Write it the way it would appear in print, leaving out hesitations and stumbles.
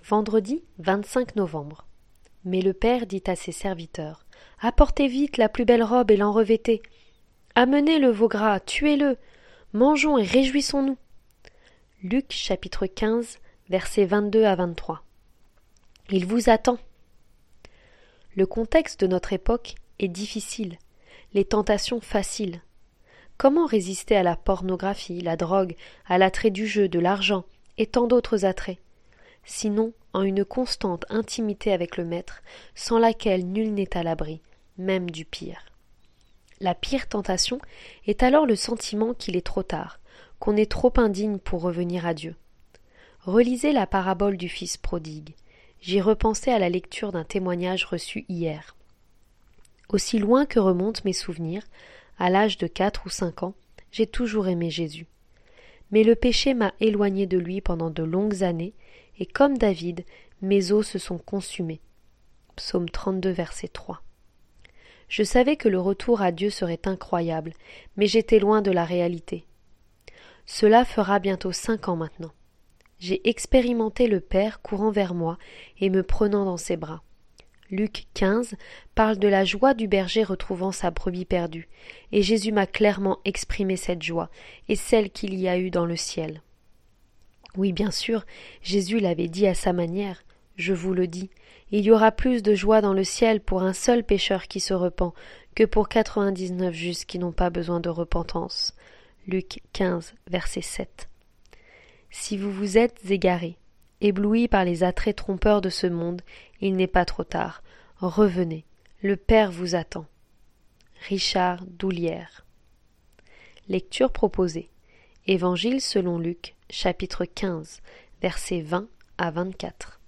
Vendredi 25 novembre. Mais le père dit à ses serviteurs : « Apportez vite la plus belle robe et l'en revêtez. Amenez le veau gras, tuez-le. Mangeons et réjouissons-nous. » Luc chapitre 15, versets 22 à 23. Il vous attend. Le contexte de notre époque est difficile, les tentations faciles. Comment résister à la pornographie, la drogue, à l'attrait du jeu, de l'argent et tant d'autres attraits, sinon en une constante intimité avec le Maître, sans laquelle nul n'est à l'abri, même du pire. La pire tentation est alors le sentiment qu'il est trop tard, qu'on est trop indigne pour revenir à Dieu. Relisez la parabole du Fils prodigue. J'y repensais à la lecture d'un témoignage reçu hier. Aussi loin que remontent mes souvenirs, à l'âge de 4 ou 5 ans, j'ai toujours aimé Jésus. Mais le péché m'a éloigné de lui pendant de longues années, et comme David, mes os se sont consumés. Psaume 32, verset 3. Je savais que le retour à Dieu serait incroyable, mais j'étais loin de la réalité. Cela fera bientôt 5 ans maintenant. J'ai expérimenté le Père courant vers moi et me prenant dans ses bras. Luc 15 parle de la joie du berger retrouvant sa brebis perdue, et Jésus m'a clairement exprimé cette joie et celle qu'il y a eu dans le ciel. Oui, bien sûr, Jésus l'avait dit à sa manière, je vous le dis, il y aura plus de joie dans le ciel pour un seul pécheur qui se repent que pour 99 justes qui n'ont pas besoin de repentance. Luc 15, verset 7. Si vous vous êtes égarés, éblouis par les attraits trompeurs de ce monde, il n'est pas trop tard. Revenez, le Père vous attend. Richard Doulière. Lecture proposée. Évangile selon Luc, chapitre 15, versets 20 à 24.